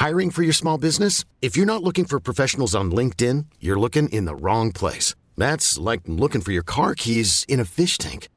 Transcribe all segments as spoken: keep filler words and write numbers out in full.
Hiring for your small business? If you're not looking for professionals on LinkedIn, you're looking in the wrong place. That's like looking for your car keys in a fish tank.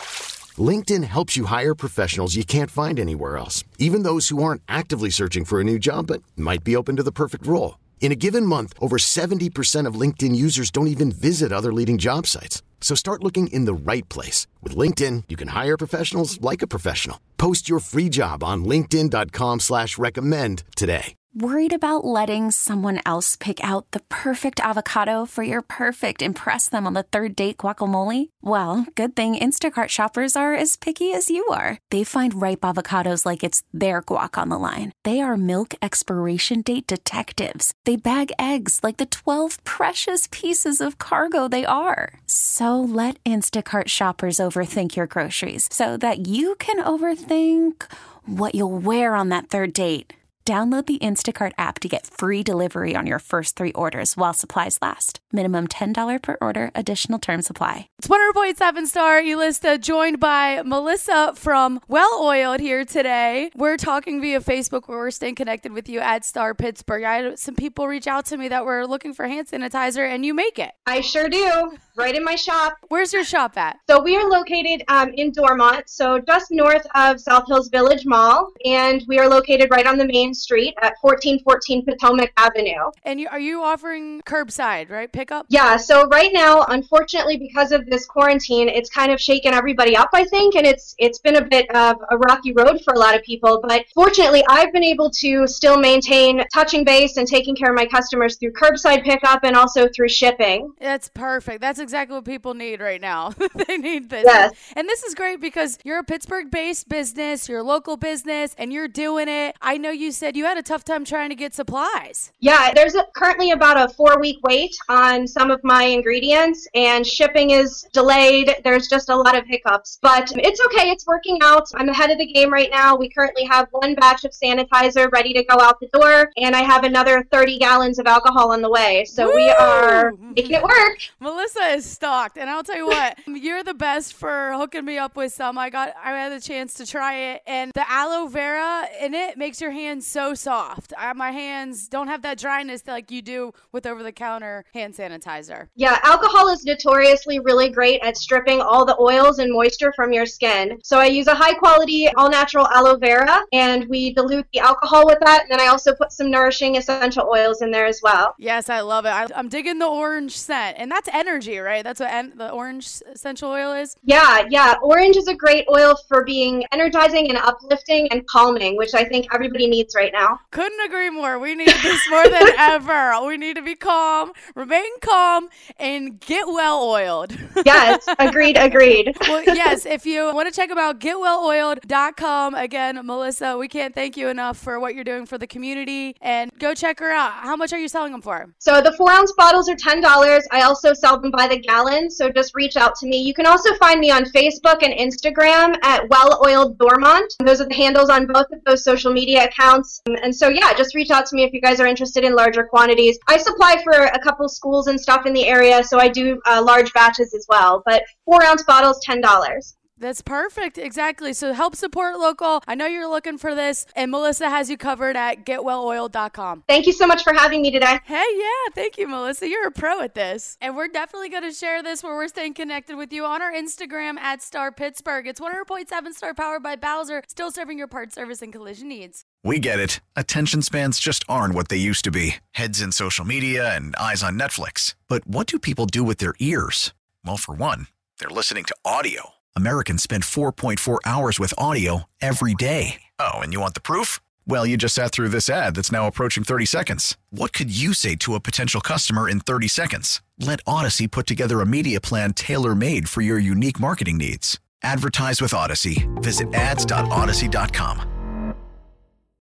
LinkedIn helps you hire professionals you can't find anywhere else, even those who aren't actively searching for a new job but might be open to the perfect role. In a given month, over seventy percent of LinkedIn users don't even visit other leading job sites. So start looking in the right place. With LinkedIn, you can hire professionals like a professional. Post your free job on linkedin.com slash recommend today. Worried about letting someone else pick out the perfect avocado for your perfect impress them on the third date guacamole? Well, good thing Instacart shoppers are as picky as you are. They find ripe avocados like it's their guac on the line. They are milk expiration date detectives. They bag eggs like the twelve precious pieces of cargo they are. So let Instacart shoppers overthink your groceries so that you can overthink what you'll wear on that third date. Download the Instacart app to get free delivery on your first three orders while supplies last. Minimum ten dollars per order. Additional terms apply. It's one hundred point seven Star Elista, joined by Melissa from Well Oiled here today. We're talking via Facebook where we're staying connected with you at Star Pittsburgh. I had some people reach out to me that were looking for hand sanitizer, and you make it. I sure do. Right in my shop. Where's your shop at? So we are located um, in Dormont, so just north of South Hills Village Mall, and we are located right on the main street at fourteen fourteen Potomac Avenue. And you, are you offering curbside, right? Pickup? Yeah, so right now, unfortunately, because of this quarantine, it's kind of shaken everybody up, I think, and it's it's been a bit of a rocky road for a lot of people. But fortunately, I've been able to still maintain touching base and taking care of my customers through curbside pickup and also through shipping. That's perfect. That's exactly what people need right now. They need this. Yes. And this is great because you're a Pittsburgh-based business, you're a local business, and you're doing it. I know you said you had a tough time trying to get supplies. Yeah, there's a, currently about a four-week wait on some of my ingredients, and shipping is delayed. There's just a lot of hiccups, but it's okay. It's working out. I'm ahead of the game right now. We currently have one batch of sanitizer ready to go out the door, and I have another thirty gallons of alcohol on the way. So Woo! We are making it work. Melissa is stocked, and I'll tell you what, you're the best for hooking me up with some. I got, I had a chance to try it, and the aloe vera in it makes your hands so soft. I, my hands don't have that dryness like you do with over-the-counter hand sanitizer. Yeah, alcohol is notoriously really great at stripping all the oils and moisture from your skin. So I use a high-quality, all-natural aloe vera, and we dilute the alcohol with that, and then I also put some nourishing essential oils in there as well. Yes, I love it. I, I'm digging the orange scent, and that's energy, right? That's what en- the orange essential oil is? Yeah, yeah. Orange is a great oil for being energizing and uplifting and calming, which I think everybody needs right now. Couldn't agree more. We need this more than ever. We need to be calm, remain calm, and get well oiled. Yes, agreed, agreed. Well, yes, if you want to check out get well oiled dot com, again, Melissa, we can't thank you enough for what you're doing for the community, and go check her out. How much are you selling them for? So the four ounce bottles are ten dollars. I also sell them by the gallon, so just reach out to me. You can also find me on Facebook and Instagram at Well Oiled Dormont. Those are the handles on both of those social media accounts. And so, yeah, just reach out to me if you guys are interested in larger quantities. I supply for a couple schools and stuff in the area, so I do uh, large batches as well. But four ounce bottles, ten dollars. That's perfect. Exactly. So help support local. I know you're looking for this, and Melissa has you covered at get well oiled dot com. Thank you so much for having me today. Hey, yeah. Thank you, Melissa. You're a pro at this. And we're definitely going to share this where we're staying connected with you on our Instagram at Star Pittsburgh. It's one hundred point seven Star powered by Bowser, still serving your parts, service, and collision needs. We get it. Attention spans just aren't what they used to be. Heads in social media and eyes on Netflix. But what do people do with their ears? Well, for one, they're listening to audio. Americans spend four point four hours with audio every day. Oh, and you want the proof? Well, you just sat through this ad that's now approaching thirty seconds. What could you say to a potential customer in thirty seconds? Let Odyssey put together a media plan tailor-made for your unique marketing needs. Advertise with Odyssey. Visit ads dot odyssey dot com.